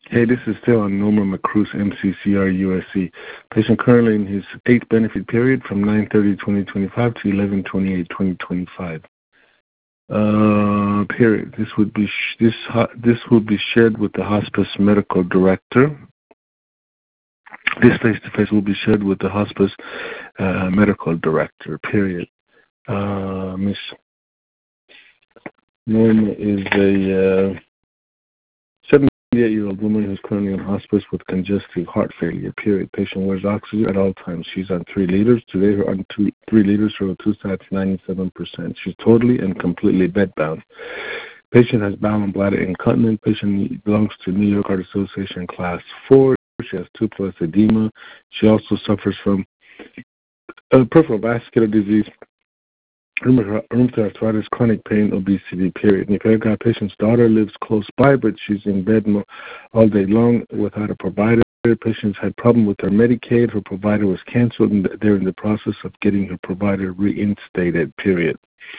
Hey, this is still on Norma McCruz, MCCRUSC. Patient currently in his 8th benefit period from 9/30/2025 to 11/28/2025. Period. This would be shared with the hospice medical director. This face-to-face will be shared with the hospice medical director. Period. Miss Norma is a 78-year-old woman who's currently in hospice with congestive heart failure. Period. Patient wears oxygen at all times. She's on 3 liters. Today, her on 3 liters, her O2 sats 97%. She's totally and completely bedbound. Patient has bowel and bladder incontinence. Patient belongs to New York Heart Association Class 4. She has 2+ edema. She also suffers from peripheral vascular disease, rheumatoid arthritis, chronic pain, obesity. Period. Nicaragua patient's daughter lives close by, but she's in bed all day long without a provider. Patient's had problem with her Medicaid. Her provider was canceled, and they're in the process of getting her provider reinstated. Period.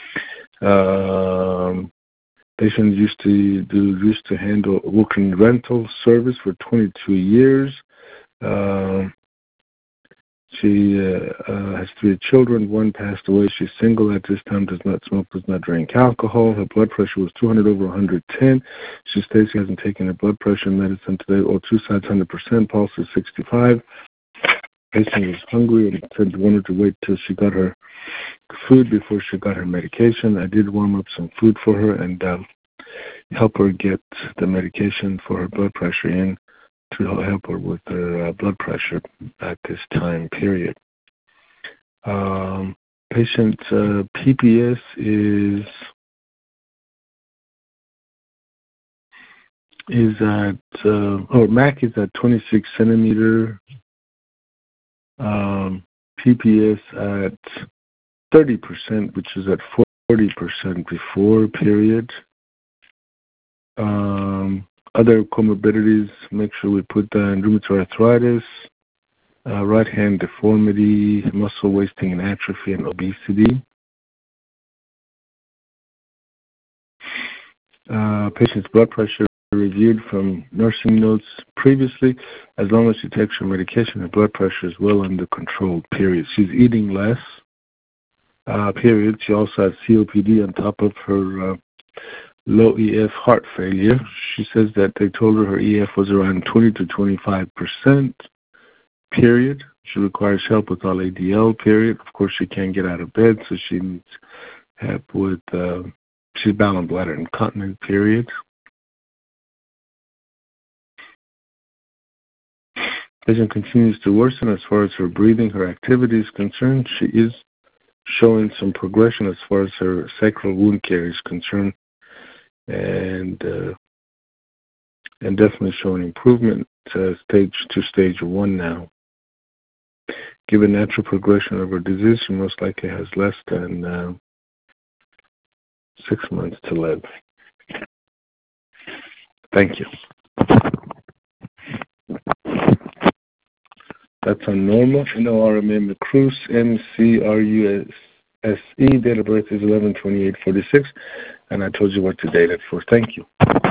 Patient used to handle working rental service for 22 years. She has 3 children. 1 passed away. She's single at this time, does not smoke, does not drink alcohol. Her blood pressure was 200/110. She states she hasn't taken her blood pressure medicine today. O2 sats 100%, pulse is 65. Patient was hungry and said wanted to wait till she got her food before she got her medication. I did warm up some food for her and help her get the medication for her blood pressure in to help her with her blood pressure at this time period. Patient's PPS is at MAC is at 26 centimeter. PPS at 30%, which is at 40% before. Period. Other comorbidities, make sure we put down rheumatoid arthritis, right hand deformity, muscle wasting and atrophy, and obesity. Patient's blood pressure reviewed from nursing notes previously. As long as she takes her medication, her blood pressure is well under control. Period. She's eating less. Period. She also has COPD on top of her low EF heart failure. She says that they told her EF was around 20 to 25%. Period. She requires help with all ADL. Period. Of course, she can't get out of bed, so she needs help with. She's bowel and bladder incontinent. Period. Patient continues to worsen as far as her breathing. Her activity is concerned. She is showing some progression as far as her sacral wound care is concerned. And definitely showing improvement stage 1 now. Given natural progression of her disease, she most likely has less than 6 months to live. Thank you. That's on Norma. NORMA McCruz, MCRUSC. Date of birth is 11/28/46. And I told you what to date it for. Thank you.